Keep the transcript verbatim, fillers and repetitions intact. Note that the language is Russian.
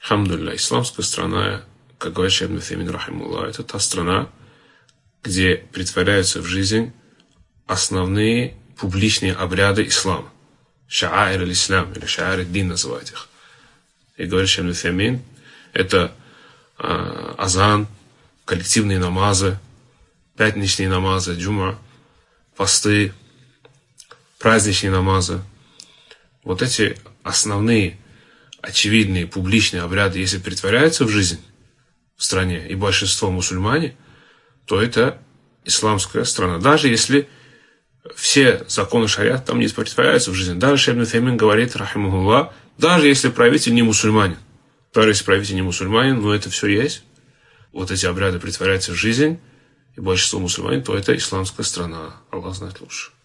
Хамдулилля, исламская страна, как говорит шейх ибн Утаймин рахимахуллах, это та страна, где претворяются в жизнь основные публичные обряды ислама. Шааир аль-ислам, или шааир аль-дин называют их. И говорит шейх ибн Утаймин, это э, азан, коллективные намазы, пятничные намазы, джума, посты, праздничные намазы. Вот эти основные, очевидные, публичные обряды, если притворяются в жизнь в стране, и большинство мусульмане, то это исламская страна. Даже если все законы шариата там не притворяются в жизнь. Даже шейх ибн Утаймин говорит, рахимахуллах, даже если правитель не мусульманин, даже если правитель не мусульманин, но это все есть, вот эти обряды притворяются в жизнь, и большинство мусульман, то это исламская страна. Аллах знает лучше.